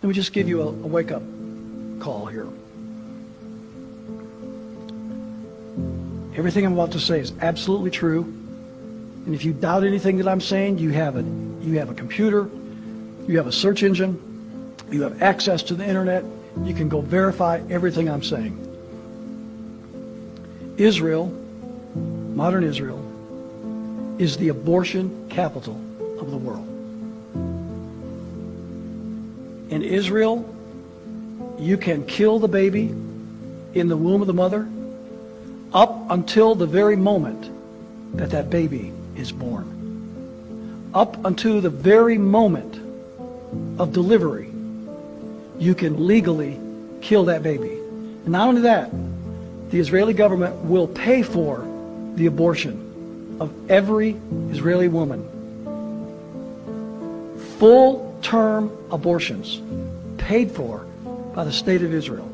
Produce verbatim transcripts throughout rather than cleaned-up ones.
Let me just give you a, a wake-up call here. Everything I'm about to say is absolutely true. And if you doubt anything that I'm saying, you have a, you have a computer, you have a search engine, you have access to the internet, you can go verify everything I'm saying. Israel, modern Israel, is the abortion capital of the world. In Israel, you can kill the baby in the womb of the mother up until the very moment that that baby is born. Up until the very moment of delivery, you can legally kill that baby. And not only that, the Israeli government will pay for the abortion of every Israeli woman. Full-term abortions paid for by the state of Israel.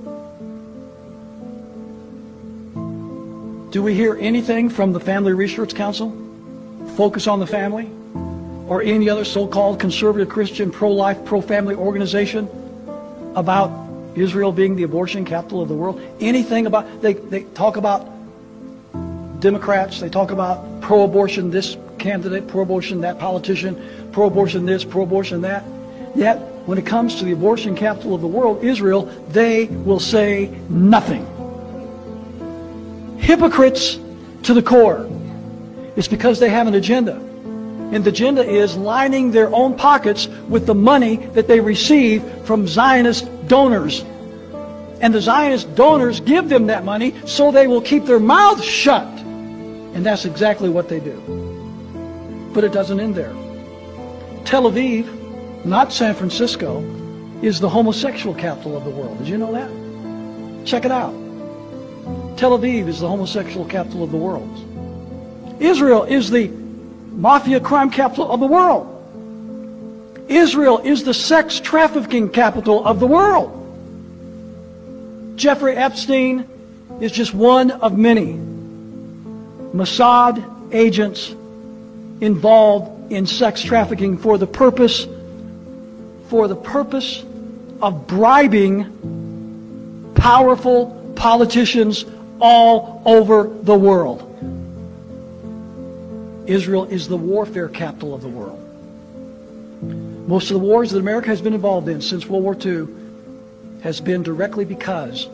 Do we hear anything from the Family Research Council, Focus on the Family, or any other so-called conservative Christian pro-life, pro-family organization about Israel being the abortion capital of the world? Anything about, they, they talk about Democrats, they talk about pro-abortion this candidate, pro-abortion that politician, pro-abortion this, pro-abortion that. Yet, when it comes to the abortion capital of the world, Israel, they will say nothing. Hypocrites to the core. It's because they have an agenda. And the agenda is lining their own pockets with the money that they receive from Zionist donors. And the Zionist donors give them that money so they will keep their mouths shut. And that's exactly what they do. But it doesn't end there. Tel Aviv, not San Francisco, is the homosexual capital of the world. Did you know that? Check it out. Tel Aviv is the homosexual capital of the world. Israel is the mafia crime capital of the world. Israel is the sex trafficking capital of the world. Jeffrey Epstein is just one of many Mossad agents involved in sex trafficking for the purpose for the purpose of bribing powerful politicians all over the world. Israel is the warfare capital of the world. Most of the wars that America has been involved in since World War Two has been directly because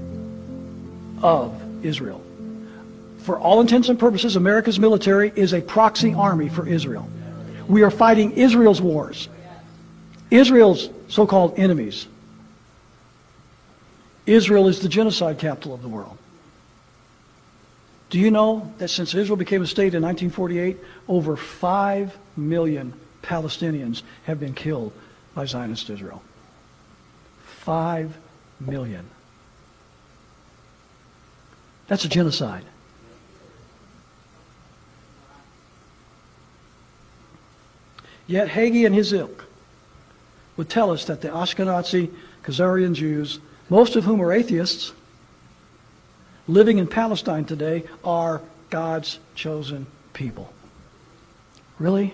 of Israel. For all intents and purposes, America's military is a proxy army for Israel. We are fighting Israel's wars, Israel's so-called enemies. Israel is the genocide capital of the world. Do you know that since Israel became a state in nineteen forty-eight, over five million Palestinians have been killed by Zionist Israel? Five million. That's a genocide. Yet Hagee and his ilk would tell us that the Ashkenazi Khazarian Jews, most of whom are atheists, living in Palestine today, are God's chosen people. Really?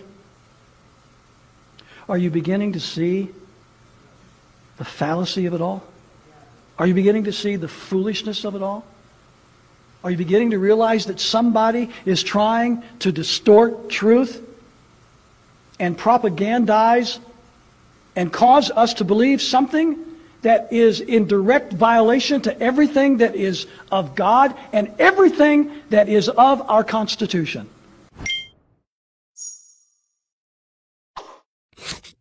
Are you beginning to see the fallacy of it all? Are you beginning to see the foolishness of it all? Are you beginning to realize that somebody is trying to distort truth and propagandize and cause us to believe something that is in direct violation to everything that is of God and everything that is of our Constitution?